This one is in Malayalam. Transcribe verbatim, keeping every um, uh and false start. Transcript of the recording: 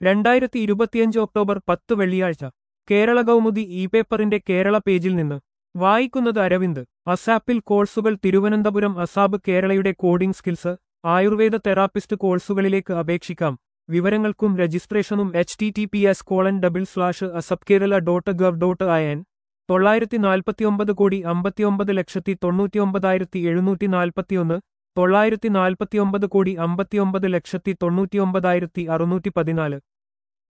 രണ്ടായിരത്തി ഇരുപത്തിയഞ്ച് ഒക്ടോബർ പത്ത് വെള്ളിയാഴ്ച കേരള കൗമുദി ഇ പേപ്പറിന്റെ കേരള പേജിൽ നിന്ന് വായിക്കുന്നത് അരവിന്ദ്. അസാപ്പിൽ കോഴ്സുകൾ തിരുവനന്തപുരം അസാബ് കേരളയുടെ കോഡിംഗ് സ്കിൽസ്, ആയുർവേദ തെറാപ്പിസ്റ്റ് കോഴ്സുകളിലേക്ക് അപേക്ഷിക്കാം. വിവരങ്ങൾക്കും രജിസ്ട്രേഷനും H T T P S colon double slash ASAP Kerala dot gov dot I N. തൊള്ളായിരത്തി നാൽപ്പത്തിയൊമ്പത് കോടി അമ്പത്തിയൊമ്പത് ലക്ഷത്തി തൊണ്ണൂറ്റിയൊമ്പതായിരത്തി എഴുന്നൂറ്റി നാൽപ്പത്തിയൊന്ന് തൊള്ളായിരത്തി നാൽപ്പത്തിയൊമ്പത് കോടി അമ്പത്തിയൊമ്പത് ലക്ഷത്തി തൊണ്ണൂറ്റിയൊമ്പതായിരത്തി അറുന്നൂറ്റി പതിനാല്